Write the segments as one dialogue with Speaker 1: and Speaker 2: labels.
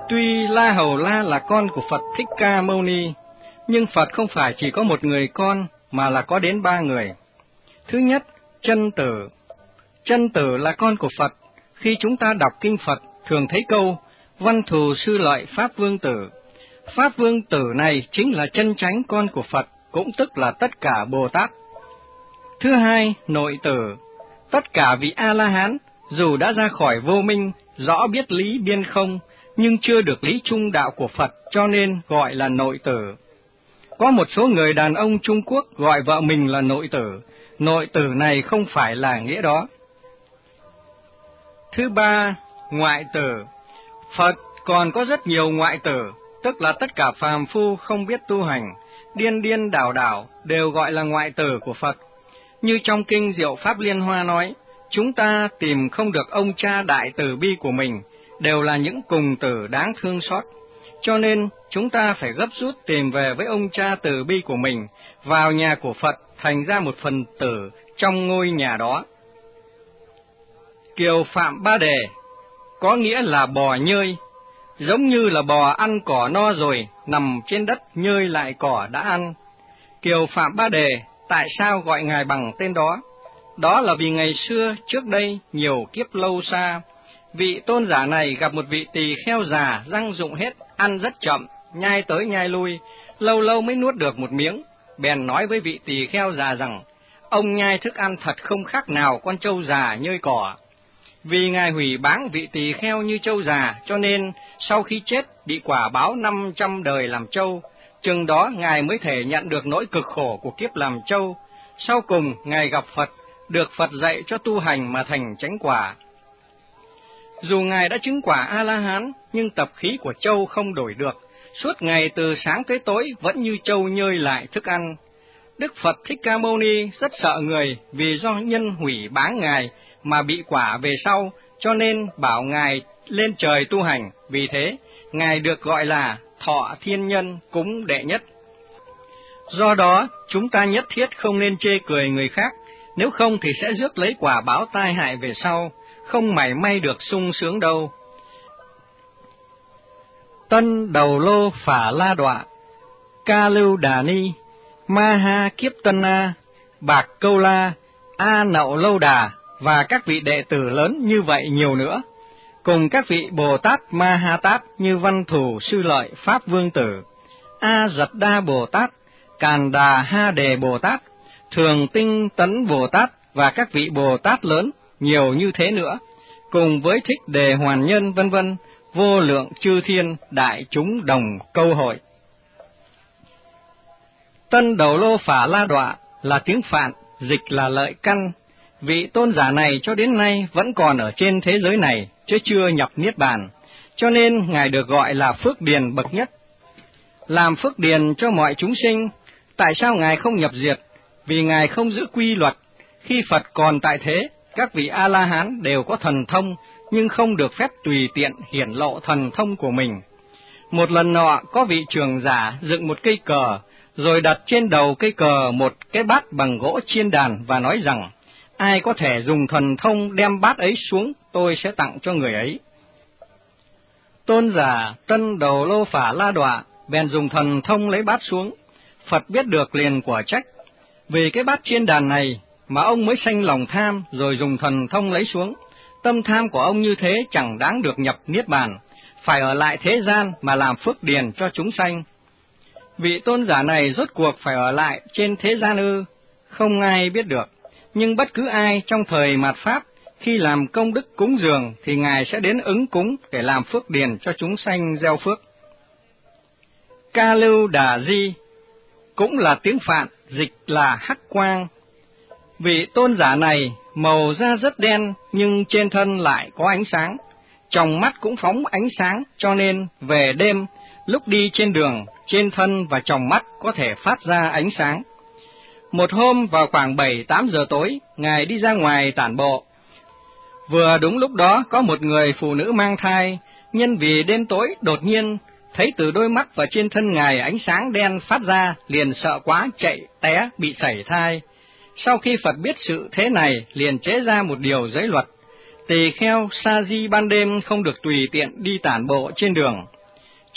Speaker 1: Tuy La Hầu La là con của Phật Thích Ca Mâu Ni, nhưng Phật không phải chỉ có một người con, mà là có đến 3 người. Thứ nhất, Chân Tử. Chân Tử là con của Phật. Khi chúng ta đọc kinh Phật, thường thấy câu Văn Thù Sư Lợi Pháp Vương Tử. Pháp Vương Tử này chính là chân chánh con của Phật, cũng tức là tất cả Bồ Tát. Thứ hai, Nội Tử. Tất cả vị A-la-hán, dù đã ra khỏi vô minh, rõ biết lý biên không, nhưng chưa được lý trung đạo của Phật, cho nên gọi là nội tử. Có một số người đàn ông Trung Quốc gọi vợ mình là nội tử. Nội tử này không phải là nghĩa đó. Thứ ba, ngoại tử. Phật còn có rất nhiều ngoại tử, tức là tất cả phàm phu không biết tu hành, điên điên đảo đảo, đều gọi là ngoại tử của Phật. Như trong kinh Diệu Pháp Liên Hoa nói, chúng ta tìm không được ông cha đại từ bi của mình, đều là những cùng tử đáng thương xót. Cho nên, chúng ta phải gấp rút tìm về với ông cha từ bi của mình, vào nhà của Phật, thành ra một phần tử trong ngôi nhà đó. Kiều Phạm Ba Đề có nghĩa là bò nhơi, giống như là bò ăn cỏ no rồi, nằm trên đất nhơi lại cỏ đã ăn. Kiều Phạm Ba Đề, tại sao gọi ngài bằng tên đó? Đó là vì ngày xưa, trước đây, nhiều kiếp lâu xa, vị tôn giả này gặp một vị tỳ kheo già, răng rụng hết, ăn rất chậm, nhai tới nhai lui, lâu lâu mới nuốt được một miếng. Bèn nói với vị tỳ kheo già rằng, ông nhai thức ăn thật không khác nào con trâu già nhơi cỏ. Vì ngài hủy báng vị tỳ kheo như trâu già, cho nên sau khi chết bị quả báo 500 đời làm trâu. Chừng đó ngài mới thể nhận được nỗi cực khổ của kiếp làm trâu. Sau cùng ngài gặp Phật, được Phật dạy cho tu hành mà thành chánh quả. Dù ngài đã chứng quả A-la-hán, nhưng tập khí của trâu không đổi được, suốt ngày từ sáng tới tối vẫn như trâu nhơi lại thức ăn. Đức Phật Thích Ca Mâu Ni rất sợ người vì do nhân hủy báng ngài mà bị quả về sau, cho nên bảo ngài lên trời tu hành, vì thế ngài được gọi là Thọ Thiên Nhân cúng đệ nhất. Do đó, chúng ta nhất thiết không nên chê cười người khác, nếu không thì sẽ rước lấy quả báo tai hại về sau, không mảy may được sung sướng đâu. Tân Đầu Lô Phả La Đọa, Ca Lưu Đà Ni, Ma Ha Kiếp Tân A, Bạc Câu La, A Nậu Lâu Đà và các vị đệ tử lớn như vậy nhiều nữa, cùng các vị Bồ Tát Ma Ha Tát như Văn Thù Sư Lợi Pháp Vương Tử, A Giật Đa Bồ Tát, Càn Đà Ha Đề Bồ Tát, Thường Tinh Tấn Bồ Tát và các vị Bồ Tát lớn nhiều như thế nữa, cùng với Thích Đề Hoàn Nhân vân vân, vô lượng chư thiên đại chúng đồng câu hội. Tân Đầu Lô Phả La Đọa là tiếng Phạn, dịch là lợi căn. Vị tôn giả này cho đến nay vẫn còn ở trên thế giới này, chứ chưa nhập Niết Bàn, cho nên ngài được gọi là phước điền bậc nhất. Làm phước điền cho mọi chúng sinh, tại sao ngài không nhập diệt? Vì ngài không giữ quy luật. Khi Phật còn tại thế, các vị A-la-hán đều có thần thông, nhưng không được phép tùy tiện hiển lộ thần thông của mình. Một lần nọ, có vị trưởng giả dựng một cây cờ, rồi đặt trên đầu cây cờ một cái bát bằng gỗ chiên đàn và nói rằng, ai có thể dùng thần thông đem bát ấy xuống, tôi sẽ tặng cho người ấy. Tôn giả Tân Đầu Lô Phả La Đọa bèn dùng thần thông lấy bát xuống. Phật biết được liền quả trách, vì cái bát chiên đàn này mà ông mới sanh lòng tham rồi dùng thần thông lấy xuống. Tâm tham của ông như thế chẳng đáng được nhập Niết Bàn, phải ở lại thế gian mà làm phước điền cho chúng sanh. Vị tôn giả này rốt cuộc phải ở lại trên thế gian ư? Không ai biết được, nhưng bất cứ ai trong thời mạt Pháp, khi làm công đức cúng dường thì ngài sẽ đến ứng cúng để làm phước điền cho chúng sanh gieo phước. Ca Lưu Đà Di cũng là tiếng Phạn, dịch là hắc quang. Vị tôn giả này màu da rất đen, nhưng trên thân lại có ánh sáng, trong mắt cũng phóng ánh sáng, cho nên về đêm, lúc đi trên đường, trên thân và trong mắt có thể phát ra ánh sáng. Một hôm vào khoảng 7-8 giờ tối, ngài đi ra ngoài tản bộ. Vừa đúng lúc đó có một người phụ nữ mang thai, nhân vì đêm tối đột nhiên thấy từ đôi mắt và trên thân ngài ánh sáng đen phát ra, liền sợ quá chạy té bị sảy thai. Sau khi Phật biết sự thế này, liền chế ra một điều giới luật: tỳ kheo sa di ban đêm không được tùy tiện đi tản bộ trên đường.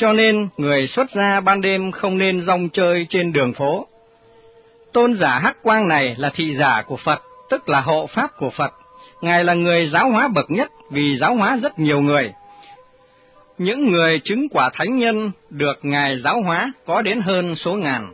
Speaker 1: cho nên người xuất gia ban đêm không nên rong chơi trên đường phố. Tôn giả Hắc Quang này là thị giả của Phật, tức là hộ pháp của Phật. Ngài là người giáo hóa bậc nhất vì giáo hóa rất nhiều người. Những người chứng quả thánh nhân được Ngài giáo hóa có đến hơn số ngàn.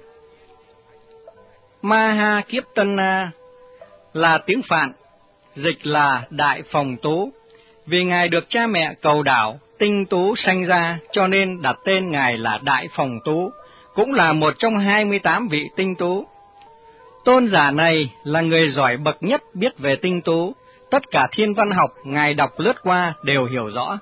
Speaker 1: Mahakirtana là tiếng Phạn, dịch là Đại Phồng Tú. Vì Ngài được cha mẹ cầu đảo, tinh tú sanh ra, cho nên đặt tên Ngài là Đại Phồng Tú, cũng là một trong 28 vị tinh tú. Tôn giả này là người giỏi bậc nhất biết về tinh tú, tất cả thiên văn học Ngài đọc lướt qua đều hiểu rõ.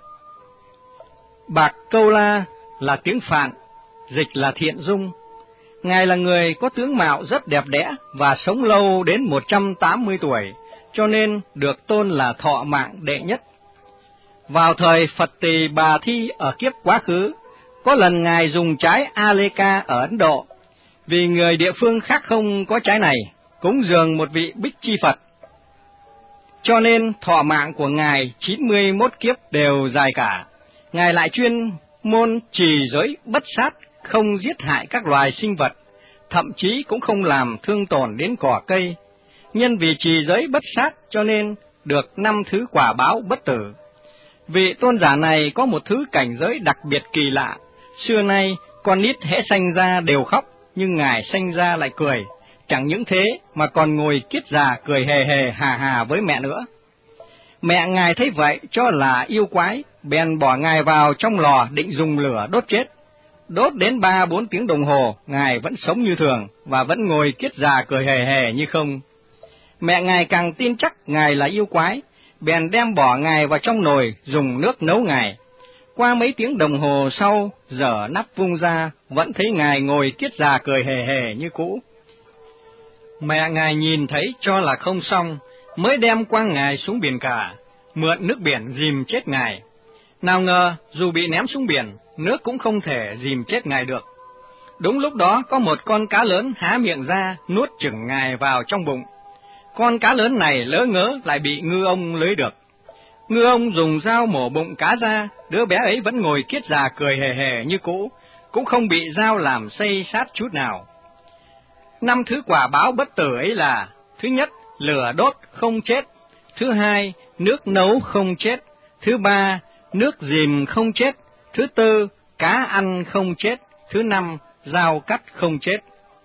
Speaker 1: Bạc Câu La là tiếng Phạn, dịch là Thiện Dung. Ngài là người có tướng mạo rất đẹp đẽ và sống lâu đến 180 tuổi, cho nên được tôn là thọ mạng đệ nhất. Vào thời Phật Tỳ Bà Thi ở kiếp quá khứ, có lần Ngài dùng trái Aleka ở Ấn Độ, vì người địa phương khác không có trái này, cúng dường một vị Bích Chi Phật. Cho nên thọ mạng của Ngài 91 kiếp đều dài cả. Ngài lại chuyên môn trì giới bất sát, không giết hại các loài sinh vật, thậm chí cũng không làm thương tổn đến cỏ cây. Nhân vì trì giới bất sát cho nên được 5 thứ quả báo bất tử. Vị tôn giả này có một thứ cảnh giới đặc biệt kỳ lạ. Xưa nay con nít hễ sanh ra đều khóc, nhưng Ngài sanh ra lại cười. Chẳng những thế mà còn ngồi kiết già cười hề hề hà hà với mẹ nữa. Mẹ Ngài thấy vậy cho là yêu quái, bèn bỏ Ngài vào trong lò định dùng lửa đốt chết. Đốt đến 3-4 tiếng đồng hồ, Ngài vẫn sống như thường và vẫn ngồi kiết già cười hề hề như không. Mẹ Ngài càng tin chắc Ngài là yêu quái, bèn đem bỏ Ngài vào trong nồi dùng nước nấu Ngài. Qua mấy tiếng đồng hồ sau, dở nắp vung ra, vẫn thấy Ngài ngồi kiết già cười hề hề như cũ. Mẹ Ngài nhìn thấy cho là không xong, mới đem quăng Ngài xuống biển cả, mượn nước biển dìm chết Ngài. Nào ngờ, dù bị ném xuống biển, nước cũng không thể dìm chết Ngài được. Đúng lúc đó có một con cá lớn há miệng ra, nuốt chửng Ngài vào trong bụng. Con cá lớn này lỡ ngớ lại bị ngư ông lưới được. Ngư ông dùng dao mổ bụng cá ra, đứa bé ấy vẫn ngồi kiết già cười hề hề như cũ, cũng không bị dao làm xây sát chút nào. 5 thứ quả báo bất tử ấy là: thứ nhất, lửa đốt không chết; thứ hai, nước nấu không chết; thứ ba, nước dìm không chết; thứ tư, cá ăn không chết; thứ năm, dao cắt không chết.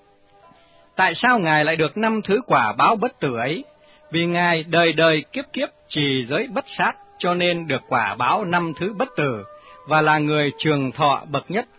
Speaker 1: Tại sao Ngài lại được 5 thứ quả báo bất tử ấy? Vì Ngài đời đời kiếp kiếp trì giới bất sát, cho nên được quả báo 5 thứ bất tử, và là người trường thọ bậc nhất.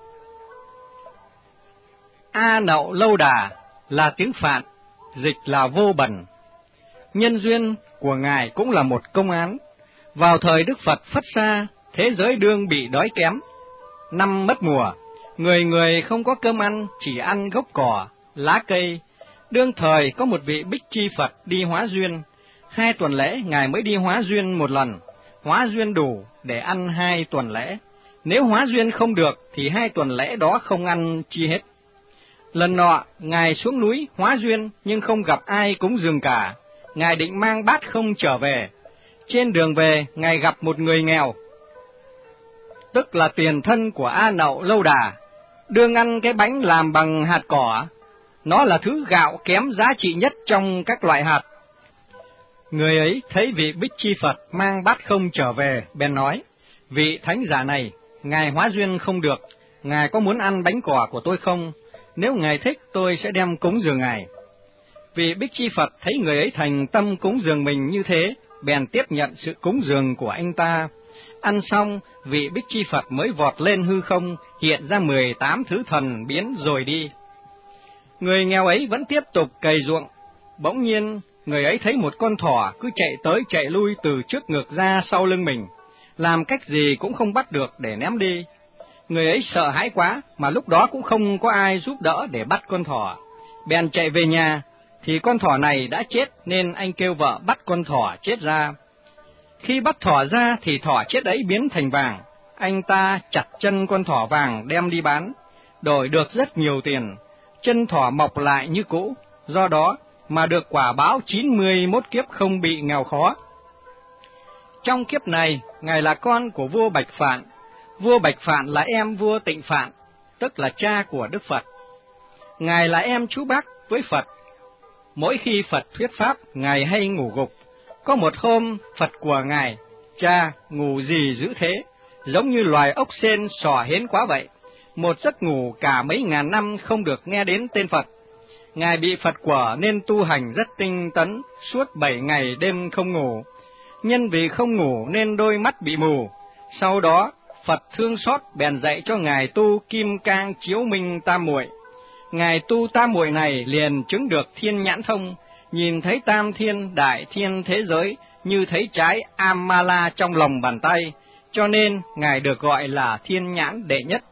Speaker 1: A Nậu Lâu Đà là tiếng Phạn, dịch là vô bẩn. Nhân duyên của Ngài cũng là một công án. Vào thời Đức Phật Phất Sa, thế giới đương bị đói kém. Năm mất mùa, người người không có cơm ăn, chỉ ăn gốc cỏ, lá cây. Đương thời có một vị Bích Chi Phật đi hóa duyên. 2 tuần lễ Ngài mới đi hóa duyên một lần. Hóa duyên đủ để ăn 2 tuần lễ. Nếu hóa duyên không được thì 2 tuần lễ đó không ăn chi hết. Lần nọ, Ngài xuống núi hóa duyên nhưng không gặp ai cúng dường cả. Ngài định mang bát không trở về. Trên đường về, Ngài gặp một người nghèo, tức là tiền thân của A Nậu Lâu Đà, đương ăn cái bánh làm bằng hạt cỏ. Nó là thứ gạo kém giá trị nhất trong các loại hạt. Người ấy thấy vị Bích Chi Phật mang bát không trở về, bèn nói: vị thánh giả này, Ngài hóa duyên không được, Ngài có muốn ăn bánh cỏ của tôi không? Nếu Ngài thích, tôi sẽ đem cúng dường Ngài. Vị Bích Chi Phật thấy người ấy thành tâm cúng dường mình như thế, bèn tiếp nhận sự cúng dường của anh ta. Ăn xong, vị Bích Chi Phật mới vọt lên hư không, hiện ra 18 thứ thần biến rồi đi. Người nghèo ấy vẫn tiếp tục cày ruộng. Bỗng nhiên, người ấy thấy một con thỏ cứ chạy tới chạy lui từ trước ngược ra sau lưng mình, làm cách gì cũng không bắt được để ném đi. Người ấy sợ hãi quá, mà lúc đó cũng không có ai giúp đỡ để bắt con thỏ. Bèn chạy về nhà, thì con thỏ này đã chết nên anh kêu vợ bắt con thỏ chết ra. Khi bắt thỏ ra thì thỏ chết ấy biến thành vàng. Anh ta chặt chân con thỏ vàng đem đi bán, đổi được rất nhiều tiền. Chân thỏ mọc lại như cũ, do đó mà được quả báo 91 kiếp không bị nghèo khó. Trong kiếp này, Ngài là con của vua Bạch Phạn. Vua Bạch Phạn là em vua Tịnh Phạn, tức là cha của Đức Phật. Ngài là em chú bác với Phật. Mỗi khi Phật thuyết pháp, Ngài hay ngủ gục. Có một hôm, Phật của Ngài: cha, ngủ gì dữ thế, giống như loài ốc sên xỏ hến quá vậy. Một giấc ngủ cả mấy ngàn năm không được nghe đến tên Phật. Ngài bị Phật quở nên tu hành rất tinh tấn, suốt 7 ngày đêm không ngủ. Nhân vì không ngủ nên đôi mắt bị mù. Sau đó, Phật thương xót bèn dạy cho Ngài tu Kim Cang Chiếu Minh Tam Muội. Ngài tu tam muội này liền chứng được thiên nhãn thông, nhìn thấy tam thiên đại thiên thế giới như thấy trái Amala trong lòng bàn tay, cho nên Ngài được gọi là thiên nhãn đệ nhất.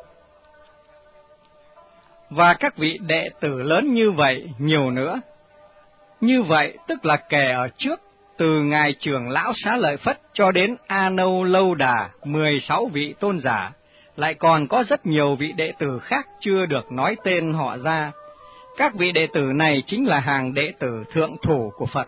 Speaker 1: Và các vị đệ tử lớn như vậy nhiều nữa. Như vậy tức là kể ở trước, từ Ngài Trưởng Lão Xá Lợi Phất cho đến A Nâu Lâu Đà, 16 vị tôn giả, lại còn có rất nhiều vị đệ tử khác chưa được nói tên họ ra. Các vị đệ tử này chính là hàng đệ tử thượng thủ của Phật.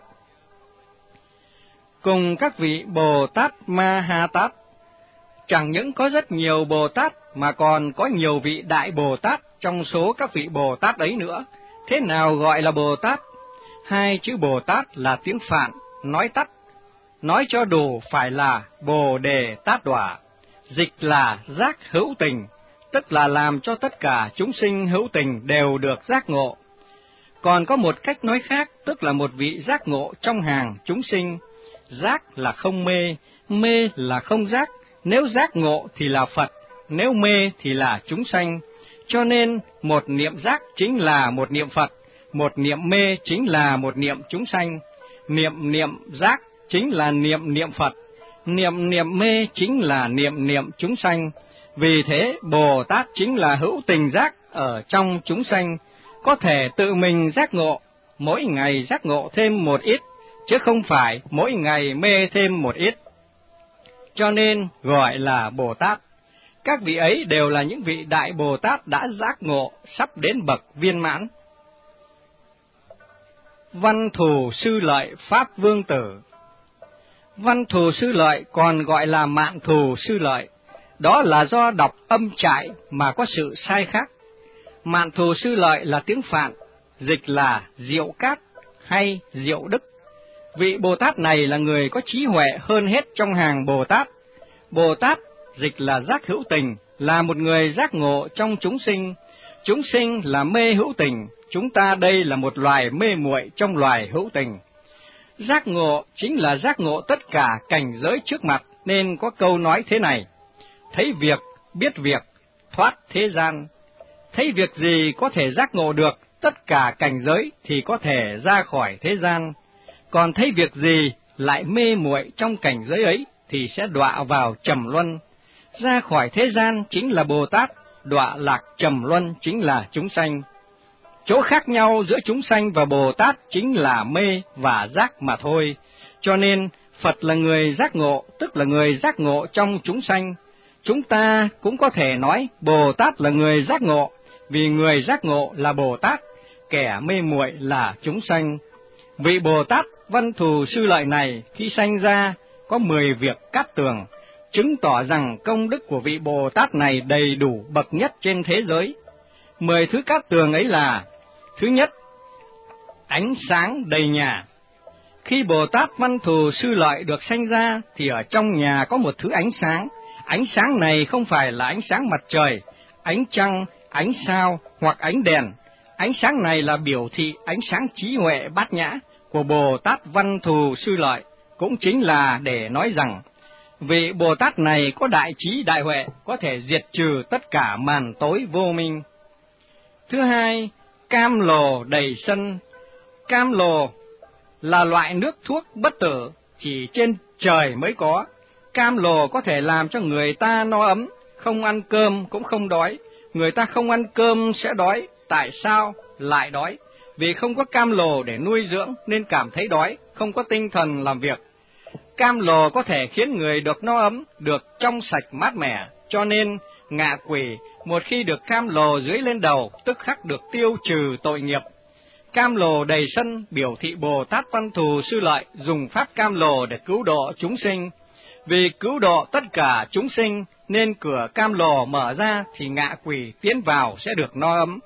Speaker 1: Cùng các vị Bồ Tát Ma Ha Tát, chẳng những có rất nhiều Bồ Tát mà còn có nhiều vị Đại Bồ Tát trong số các vị Bồ Tát ấy nữa. Thế nào gọi là Bồ Tát? Hai chữ Bồ Tát là tiếng Phạn, nói tắt, nói cho đủ phải là Bồ Đề Tát Đọa, dịch là giác hữu tình, tức là làm cho tất cả chúng sinh hữu tình đều được giác ngộ. Còn có một cách nói khác, tức là một vị giác ngộ trong hàng chúng sinh. Giác là không mê, mê là không giác, nếu giác ngộ thì là Phật, nếu mê thì là chúng sanh. Cho nên một niệm giác chính là một niệm Phật, một niệm mê chính là một niệm chúng sanh. Niệm giác chính là niệm Phật, niệm mê chính là niệm chúng sanh. Vì thế Bồ Tát chính là hữu tình giác ở trong chúng sanh, có thể tự mình giác ngộ, mỗi ngày giác ngộ thêm một ít, chứ không phải mỗi ngày mê thêm một ít. Cho nên gọi là Bồ Tát. Các vị ấy đều là những vị Đại Bồ Tát đã giác ngộ, sắp đến bậc viên mãn. Văn Thù Sư Lợi Pháp Vương Tử. Văn Thù Sư Lợi còn gọi là Mạn Thù Sư Lợi, đó là do đọc âm trại mà có sự sai khác. Mạn Thù Sư Lợi là tiếng Phạn, dịch là Diệu Cát hay Diệu Đức. Vị Bồ Tát này là người có trí huệ hơn hết trong hàng Bồ Tát. Bồ Tát, dịch là giác hữu tình, là một người giác ngộ trong chúng sinh. Chúng sinh là mê hữu tình, chúng ta đây là một loài mê muội trong loài hữu tình. Giác ngộ chính là giác ngộ tất cả cảnh giới trước mặt, nên có câu nói thế này: thấy việc, biết việc, thoát thế gian. Thấy việc gì có thể giác ngộ được tất cả cảnh giới thì có thể ra khỏi thế gian. Còn thấy việc gì lại mê muội trong cảnh giới ấy thì sẽ đọa vào trầm luân. Ra khỏi thế gian chính là Bồ Tát, đọa lạc trầm luân chính là chúng sanh. Chỗ khác nhau giữa chúng sanh và Bồ Tát chính là mê và giác mà thôi. Cho nên Phật là người giác ngộ, tức là người giác ngộ trong chúng sanh. Chúng ta cũng có thể nói Bồ Tát là người giác ngộ, vì người giác ngộ là Bồ Tát, kẻ mê muội là chúng sanh. Vị Bồ Tát Văn Thù Sư Lợi này khi sanh ra có 10 việc cát tường, chứng tỏ rằng công đức của vị Bồ Tát này đầy đủ bậc nhất trên thế giới. 10 thứ cát tường ấy là: thứ nhất, ánh sáng đầy nhà. Khi Bồ Tát Văn Thù Sư Lợi được sanh ra thì ở trong nhà có một thứ ánh sáng này không phải là ánh sáng mặt trời, ánh trăng, ánh sao hoặc ánh đèn. Ánh sáng này là biểu thị ánh sáng trí huệ bát nhã của Bồ Tát Văn Thù Sư Lợi, cũng chính là để nói rằng vị Bồ Tát này có đại trí đại huệ, có thể diệt trừ tất cả màn tối vô minh. Thứ hai, cam lồ đầy sân. Cam lồ là loại nước thuốc bất tử, chỉ trên trời mới có. Cam lồ có thể làm cho người ta no ấm, không ăn cơm cũng không đói. Người ta không ăn cơm sẽ đói, tại sao lại đói? Vì không có cam lồ để nuôi dưỡng nên cảm thấy đói, không có tinh thần làm việc. Cam lồ có thể khiến người được no ấm, được trong sạch mát mẻ, cho nên ngạ quỷ một khi được cam lồ dưới lên đầu, tức khắc được tiêu trừ tội nghiệp. Cam lồ đầy sân biểu thị Bồ Tát Văn Thù Sư Lợi dùng pháp cam lồ để cứu độ chúng sinh. Vì cứu độ tất cả chúng sinh nên cửa cam lồ mở ra thì ngạ quỷ tiến vào sẽ được no ấm.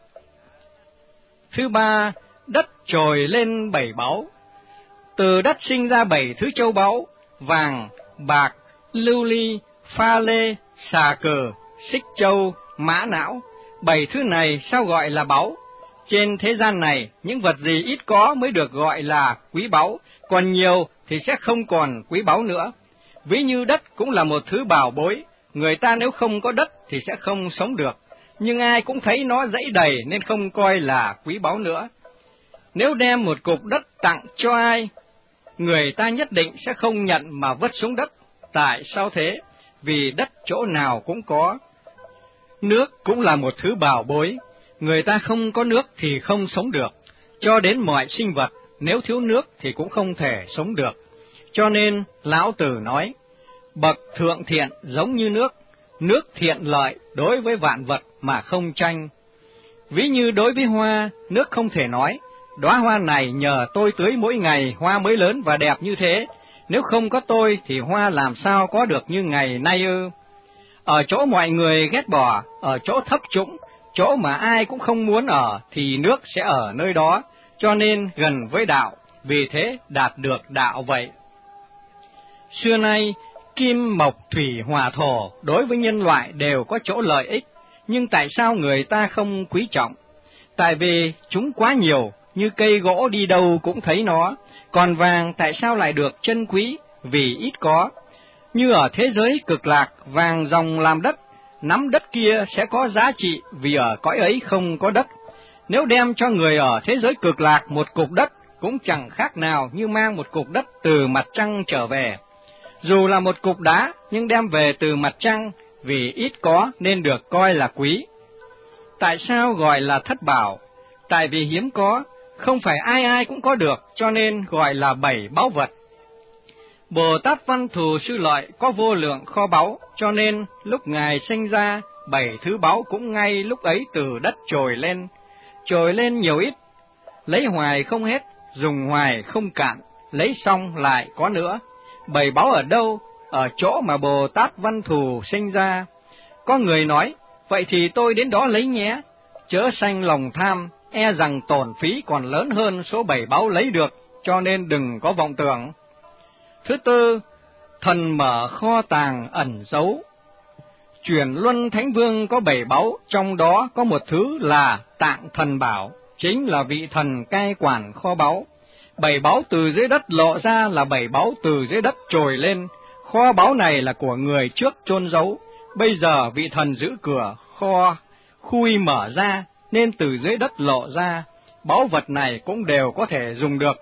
Speaker 1: Thứ ba, đất trồi lên 7 báu. Từ đất sinh ra 7 thứ châu báu: vàng, bạc, lưu ly, pha lê, xà cừ, xích châu, mã não. 7 thứ này sao gọi là báu? Trên thế gian này, những vật gì ít có mới được gọi là quý báu, còn nhiều thì sẽ không còn quý báu nữa. Ví như đất cũng là một thứ bảo bối, người ta nếu không có đất thì sẽ không sống được, nhưng ai cũng thấy nó dãy đầy nên không coi là quý báu nữa. Nếu đem một cục đất tặng cho ai, người ta nhất định sẽ không nhận mà vứt xuống đất. Tại sao thế? Vì đất chỗ nào cũng có. Nước cũng là một thứ bảo bối, người ta không có nước thì không sống được. Cho đến mọi sinh vật, nếu thiếu nước thì cũng không thể sống được. Cho nên, Lão Tử nói, bậc thượng thiện giống như nước thiện lợi đối với vạn vật mà không tranh. Ví như đối với hoa, nước không thể nói, đóa hoa này nhờ tôi tưới mỗi ngày hoa mới lớn và đẹp như thế, nếu không có tôi thì hoa làm sao có được như ngày nay ư? Ở chỗ mọi người ghét bỏ, ở chỗ thấp trũng, chỗ mà ai cũng không muốn ở thì nước sẽ ở nơi đó, cho nên gần với đạo, vì thế đạt được đạo vậy. Xưa nay, kim, mộc, thủy, hỏa, thổ đối với nhân loại đều có chỗ lợi ích, nhưng tại sao người ta không quý trọng? Tại vì chúng quá nhiều, như cây gỗ đi đâu cũng thấy nó, còn vàng tại sao lại được trân quý? Vì ít có. Như ở thế giới cực lạc, vàng ròng làm đất, nắm đất kia sẽ có giá trị vì ở cõi ấy không có đất. Nếu đem cho người ở thế giới cực lạc một cục đất, cũng chẳng khác nào như mang một cục đất từ mặt trăng trở về. Dù là một cục đá, nhưng đem về từ mặt trăng, vì ít có nên được coi là quý. Tại sao gọi là thất bảo? Tại vì hiếm có, không phải ai ai cũng có được, cho nên gọi là 7 báu vật. Bồ Tát Văn Thù Sư Lợi có vô lượng kho báu, cho nên lúc Ngài sinh ra, 7 thứ báu cũng ngay lúc ấy từ đất trồi lên nhiều ít, lấy hoài không hết, dùng hoài không cạn, lấy xong lại có nữa. 7 báu ở đâu? Ở chỗ mà Bồ Tát Văn Thù sinh ra. Có người nói, vậy thì tôi đến đó lấy nhé, chớ sanh lòng tham, e rằng tổn phí còn lớn hơn số 7 báu lấy được, cho nên đừng có vọng tưởng. Thứ tư, thần mở kho tàng ẩn giấu. Chuyển Luân Thánh Vương có 7 báu, trong đó có một thứ là Tạng Thần Bảo, chính là vị thần cai quản kho báu. 7 báu từ dưới đất lộ ra là 7 báu từ dưới đất trồi lên. Kho báu này là của người trước chôn giấu, bây giờ vị thần giữ cửa kho khui mở ra, nên từ dưới đất lộ ra, báu vật này cũng đều có thể dùng được.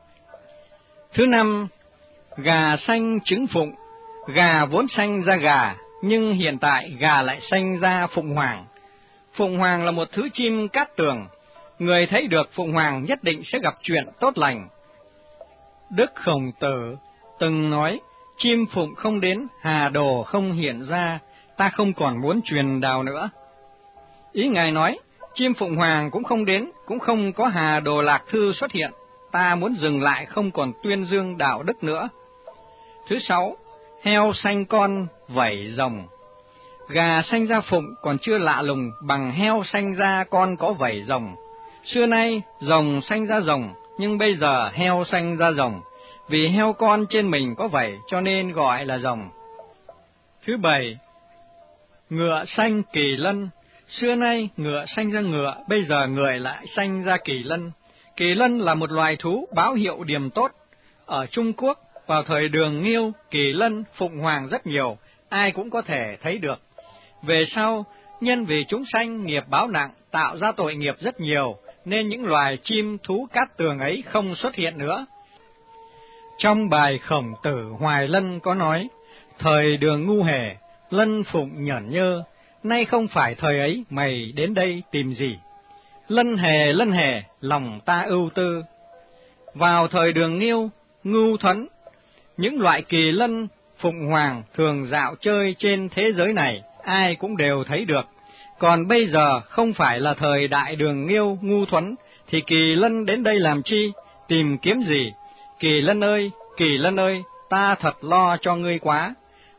Speaker 1: Thứ năm, gà sanh trứng phụng. Gà vốn sanh ra gà, nhưng hiện tại gà lại sanh ra phụng hoàng. Phụng hoàng là một thứ chim cát tường, người thấy được phụng hoàng nhất định sẽ gặp chuyện tốt lành. Đức Khổng Tử từng nói, chim phụng không đến, hà đồ không hiện ra, ta không còn muốn truyền đạo nữa. Ý Ngài nói, chim phụng hoàng cũng không đến, cũng không có hà đồ lạc thư xuất hiện, ta muốn dừng lại không còn tuyên dương đạo đức nữa. Thứ sáu, heo sanh con vảy rồng. Gà sanh ra phụng còn chưa lạ lùng bằng heo sanh ra con có vảy rồng. Xưa nay rồng sanh ra rồng, nhưng bây giờ heo sanh ra rồng, vì heo con trên mình có vảy cho nên gọi là rồng. Thứ bảy, ngựa sanh kỳ lân. Xưa nay ngựa sanh ra ngựa, bây giờ người lại sanh ra kỳ lân. Kỳ lân là một loài thú báo hiệu điềm tốt. Ở Trung Quốc, vào thời Đường Nghiêu, kỳ lân, phụng hoàng rất nhiều, ai cũng có thể thấy được. Về sau, nhân vì chúng sanh nghiệp báo nặng, tạo ra tội nghiệp rất nhiều, nên những loài chim thú cát tường ấy không xuất hiện nữa. Trong bài Khổng Tử Hoài Lân có nói, thời Đường ngu hề, lân phụng nhởn nhơ, nay không phải thời ấy, mày đến đây tìm gì? Lân hề, lòng ta ưu tư. Vào thời Đường Nghiêu, Ngưu Thuấn, những loại kỳ lân, phụng hoàng thường dạo chơi trên thế giới này, ai cũng đều thấy được. Còn bây giờ không phải là thời đại Đường Nghiêu, Ngưu Thuấn, thì kỳ lân đến đây làm chi, tìm kiếm gì? Kỳ lân ơi, ta thật lo cho ngươi quá.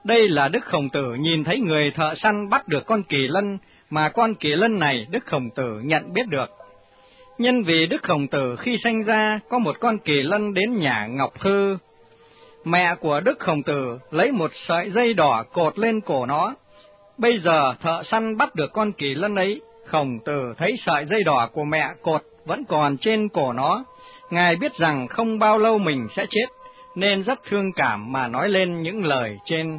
Speaker 1: Đây là Đức Khổng Tử nhìn thấy người thợ săn bắt được con kỳ lân, mà con kỳ lân này Đức Khổng Tử nhận biết được. Nhân vì Đức Khổng Tử khi sanh ra có một con kỳ lân đến nhà Ngọc Thư. Mẹ của Đức Khổng Tử lấy một sợi dây đỏ cột lên cổ nó. Bây giờ thợ săn bắt được con kỳ lân ấy, Khổng Tử thấy sợi dây đỏ của mẹ cột vẫn còn trên cổ nó. Ngài biết rằng không bao lâu mình sẽ chết, nên rất thương cảm mà nói lên những lời trên.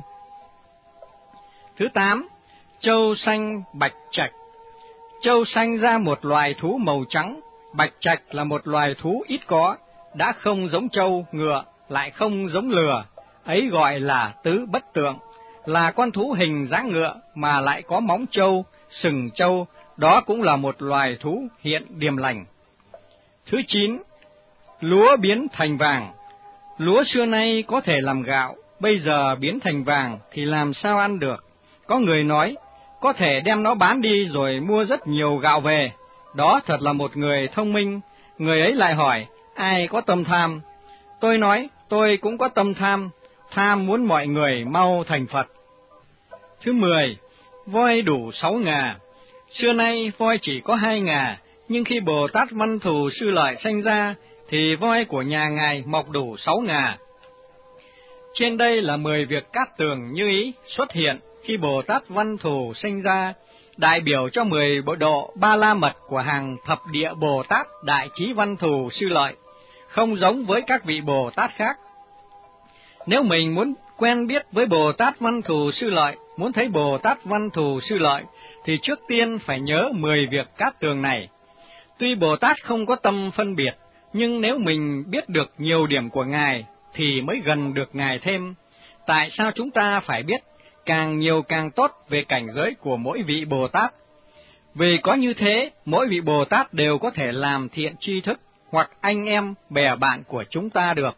Speaker 1: Thứ 8. Trâu xanh bạch trạch. Trâu sanh ra một loài thú màu trắng, bạch trạch là một loài thú ít có, đã không giống trâu, ngựa, lại không giống lừa, ấy gọi là tứ bất tượng, là con thú hình dáng ngựa mà lại có móng trâu, sừng trâu, đó cũng là một loài thú hiện điềm lành. Thứ 9. Lúa biến thành vàng. Lúa xưa nay có thể làm gạo, bây giờ biến thành vàng thì làm sao ăn được? Có người nói, có thể đem nó bán đi rồi mua rất nhiều gạo về. Đó thật là một người thông minh. Người ấy lại hỏi, ai có tâm tham? Tôi nói, tôi cũng có tâm tham, tham muốn mọi người mau thành Phật. Thứ 10. Voi đủ 6 ngà. Xưa nay voi chỉ có 2 ngà, nhưng khi Bồ Tát Văn Thù Sư Lợi sanh ra, thì voi của nhà Ngài mọc đủ 6 ngà. Trên đây là 10 việc cát tường như ý xuất hiện khi Bồ Tát Văn Thù sinh ra, đại biểu cho 10 bộ độ Ba La Mật của hàng thập địa Bồ Tát Đại Trí Văn Thù Sư Lợi, không giống với các vị Bồ Tát khác. Nếu mình muốn quen biết với Bồ Tát Văn Thù Sư Lợi, muốn thấy Bồ Tát Văn Thù Sư Lợi, thì trước tiên phải nhớ 10 việc cát tường này. Tuy Bồ Tát không có tâm phân biệt, nhưng nếu mình biết được nhiều điểm của Ngài, thì mới gần được Ngài thêm. Tại sao chúng ta phải biết càng nhiều càng tốt về cảnh giới của mỗi vị Bồ Tát? Vì có như thế, mỗi vị Bồ Tát đều có thể làm thiện tri thức, hoặc anh em, bè bạn của chúng ta được.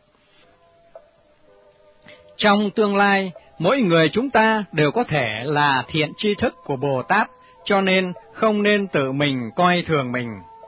Speaker 1: Trong tương lai, mỗi người chúng ta đều có thể là thiện tri thức của Bồ Tát, cho nên không nên tự mình coi thường mình.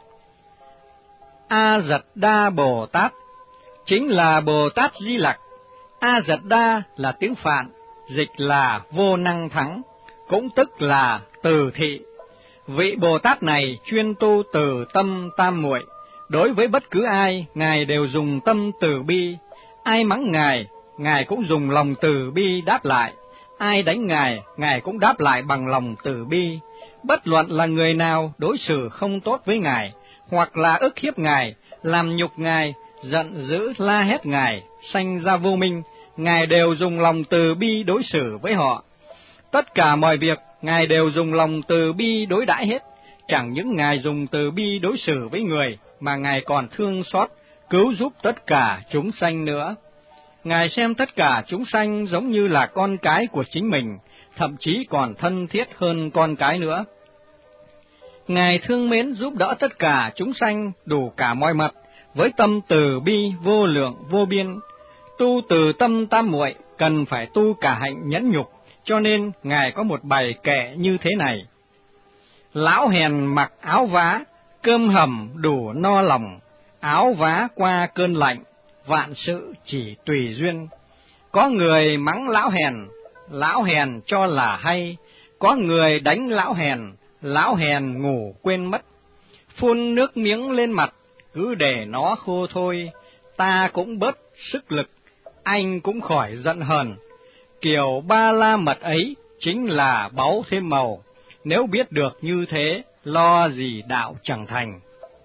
Speaker 1: A Dật Đa Bồ Tát chính là Bồ Tát Di Lặc. A Dật Đa là tiếng Phạn, dịch là vô năng thắng, cũng tức là từ thị. Vị Bồ Tát này chuyên tu từ tâm tam muội, đối với bất cứ ai, Ngài đều dùng tâm từ bi. Ai mắng Ngài, Ngài cũng dùng lòng từ bi đáp lại. Ai đánh Ngài, Ngài cũng đáp lại bằng lòng từ bi. Bất luận là người nào đối xử không tốt với Ngài, hoặc là ức hiếp Ngài, làm nhục Ngài, giận dữ la hét Ngài, sanh ra vô minh, Ngài đều dùng lòng từ bi đối xử với họ. Tất cả mọi việc, Ngài đều dùng lòng từ bi đối đãi hết. Chẳng những Ngài dùng từ bi đối xử với người, mà Ngài còn thương xót, cứu giúp tất cả chúng sanh nữa. Ngài xem tất cả chúng sanh giống như là con cái của chính mình, thậm chí còn thân thiết hơn con cái nữa. Ngài thương mến giúp đỡ tất cả chúng sanh đủ cả mọi mặt, với tâm từ bi vô lượng vô biên. Tu từ tâm tam muội cần phải tu cả hạnh nhẫn nhục, cho nên Ngài có một bài kệ như thế này: Lão hèn mặc áo vá, cơm hầm đủ no lòng, áo vá qua cơn lạnh, vạn sự chỉ tùy duyên. Có người mắng lão hèn cho là hay, có người đánh lão hèn ngủ quên mất. Phun nước miếng lên mặt, cứ để nó khô thôi, ta cũng bớt sức lực, anh cũng khỏi giận hờn. Kiểu Ba La Mật ấy chính là báu thêm màu, nếu biết được như thế, lo gì đạo chẳng thành.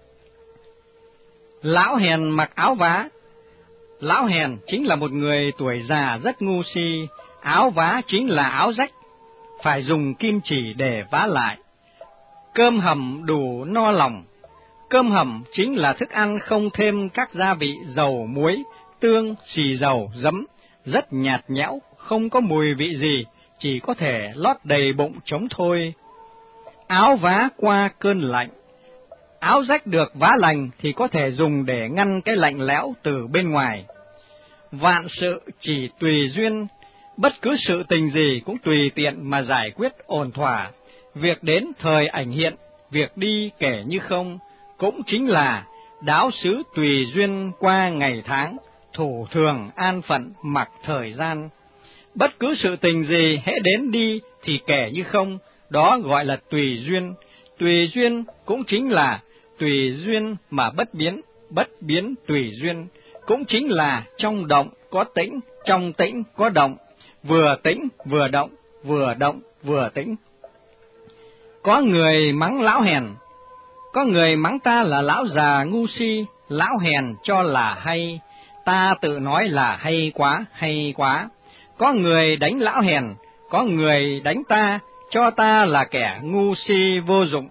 Speaker 1: Lão hèn mặc áo vá. Lão hèn chính là một người tuổi già rất ngu si, áo vá chính là áo rách, phải dùng kim chỉ để vá lại. Cơm hầm đủ no lòng. Cơm hầm chính là thức ăn không thêm các gia vị dầu, muối, tương, xì dầu, giấm, rất nhạt nhẽo, không có mùi vị gì, chỉ có thể lót đầy bụng trống thôi. Áo vá qua cơn lạnh. Áo rách được vá lành thì có thể dùng để ngăn cái lạnh lẽo từ bên ngoài. Vạn sự chỉ tùy duyên, bất cứ sự tình gì cũng tùy tiện mà giải quyết ổn thỏa. Việc đến thời ảnh hiện, việc đi kể như không, cũng chính là đáo xứ tùy duyên qua ngày tháng, thủ thường an phận mặc thời gian. Bất cứ sự tình gì hễ đến đi thì kể như không, đó gọi là tùy duyên. Tùy duyên cũng chính là tùy duyên mà bất biến, bất biến tùy duyên, cũng chính là trong động có tĩnh, trong tĩnh có động, vừa tĩnh vừa động, vừa động vừa tĩnh. Có người mắng lão hèn, có người mắng ta là lão già ngu si, lão hèn cho là hay, ta tự nói là hay quá, hay quá. Có người đánh lão hèn, có người đánh ta, cho ta là kẻ ngu si vô dụng.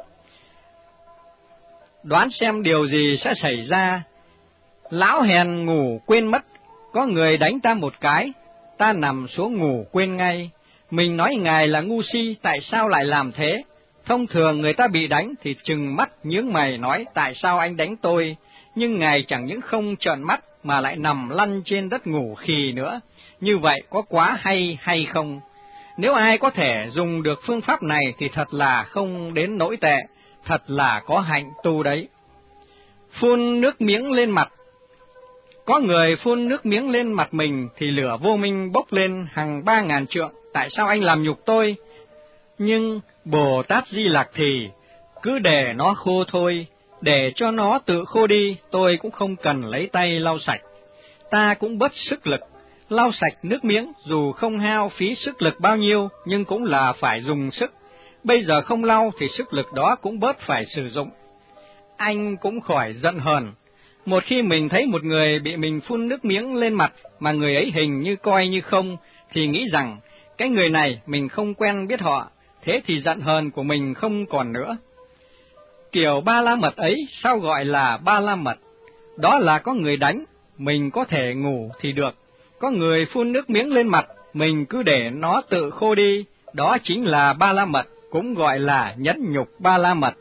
Speaker 1: Đoán xem điều gì sẽ xảy ra. Lão hèn ngủ quên mất, có người đánh ta một cái, ta nằm xuống ngủ quên ngay. Mình nói ngài là ngu si, tại sao lại làm thế? Thông thường người ta bị đánh thì trừng mắt nhướng mày nói tại sao anh đánh tôi, nhưng ngài chẳng những không trợn mắt mà lại nằm lăn trên đất ngủ khì nữa. Như vậy có quá hay hay không? Nếu ai có thể dùng được phương pháp này thì thật là không đến nỗi tệ, thật là có hạnh tu đấy. Phun nước miếng lên mặt. Có người phun nước miếng lên mặt mình thì lửa vô minh bốc lên hàng 3.000 trượng, tại sao anh làm nhục tôi? Nhưng Bồ Tát Di Lặc thì cứ để nó khô thôi, để cho nó tự khô đi, tôi cũng không cần lấy tay lau sạch. Ta cũng bớt sức lực, lau sạch nước miếng, dù không hao phí sức lực bao nhiêu, nhưng cũng là phải dùng sức. Bây giờ không lau thì sức lực đó cũng bớt phải sử dụng. Anh cũng khỏi giận hờn. Một khi mình thấy một người bị mình phun nước miếng lên mặt mà người ấy hình như coi như không, thì nghĩ rằng cái người này mình không quen biết họ, thế thì giận hờn của mình không còn nữa. Kiểu ba la mật ấy sao gọi là ba la mật? Đó là có người đánh, mình có thể ngủ thì được. Có người phun nước miếng lên mặt, mình cứ để nó tự khô đi, đó chính là ba la mật, cũng gọi là nhẫn nhục ba la mật.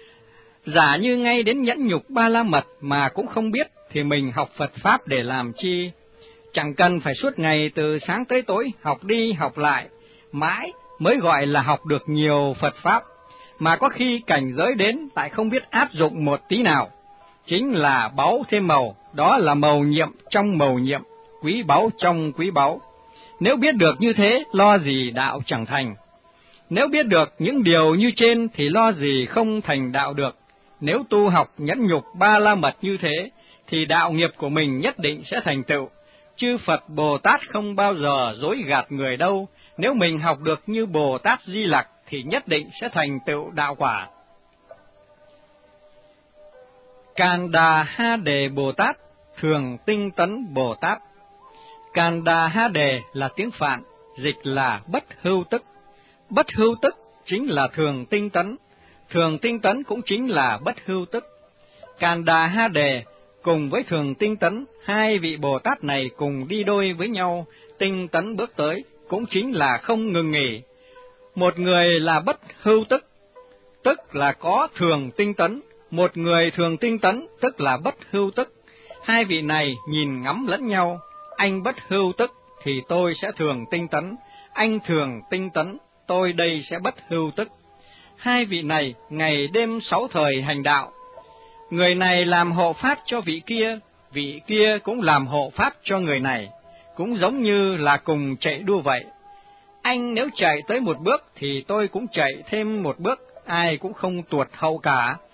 Speaker 1: Giả như ngay đến nhẫn nhục ba la mật mà cũng không biết, thì mình học Phật Pháp để làm chi? Chẳng cần phải suốt ngày từ sáng tới tối học đi học lại, mãi mới gọi là học được nhiều Phật Pháp, mà có khi cảnh giới đến tại không biết áp dụng một tí nào. Chính là báu thêm màu, đó là mầu nhiệm trong mầu nhiệm, quý báu trong quý báu. Nếu biết được như thế, lo gì đạo chẳng thành. Nếu biết được những điều như trên thì lo gì không thành đạo được. Nếu tu học nhẫn nhục ba la mật như thế, thì đạo nghiệp của mình nhất định sẽ thành tựu. Chư Phật Bồ Tát không bao giờ dối gạt người đâu. Nếu mình học được như Bồ Tát Di Lặc thì nhất định sẽ thành tựu đạo quả. Càn Đà Ha Đề Bồ Tát, Thường Tinh Tấn Bồ Tát. Càn Đà Ha Đề là tiếng Phạn, dịch là bất hưu tức. Bất hưu tức chính là thường tinh tấn cũng chính là bất hưu tức. Càn Đà Ha Đề cùng với thường tinh tấn, hai vị Bồ Tát này cùng đi đôi với nhau, tinh tấn bước tới, cũng chính là không ngừng nghỉ. Một người là bất hưu tức là có thường tinh tấn, một người thường tinh tấn, tức là bất hưu tức. Hai vị này nhìn ngắm lẫn nhau, anh bất hưu tức thì tôi sẽ thường tinh tấn, anh thường tinh tấn, tôi đây sẽ bất hưu tức. Hai vị này ngày đêm 6 thời hành đạo, người này làm hộ pháp cho vị kia cũng làm hộ pháp cho người này, cũng giống như là cùng chạy đua vậy. Anh nếu chạy tới một bước thì tôi cũng chạy thêm một bước, ai cũng không tuột hậu cả.